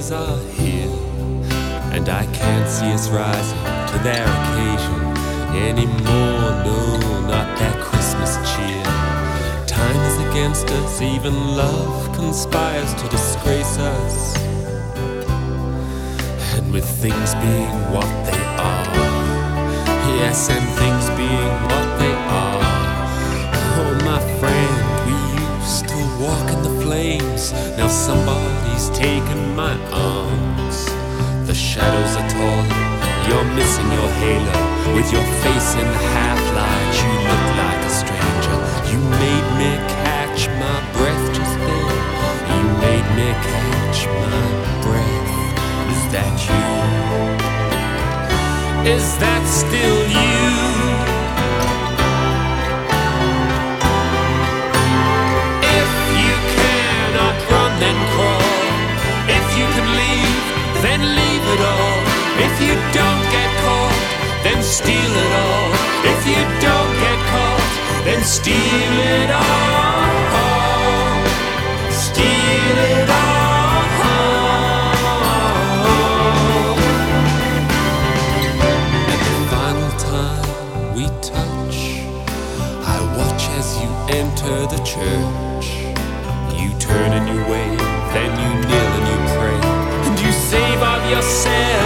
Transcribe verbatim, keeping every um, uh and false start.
days are here, and I can't see us rising to their occasion anymore. No, not that Christmas cheer. Time is against us, even love conspires to disgrace us. And with things being what they are, yes, and things being what they are, oh my friend, we used to walk in the flames. Now somebody's taken my arms. The shadows are taller, you're missing your halo. With your face in the half-light, you look like a stranger. You made me catch my breath just then. You made me catch my breath. Is that you? Is that still you? If you cannot run, then crawl. If you can leave, then leave it all. If you don't get caught, then steal it all. If you don't get caught, then steal it all. Steal it all. And the final time we touch, I watch as you enter the church. You turn and you wave, then you kneel and you pray, and you save of yourself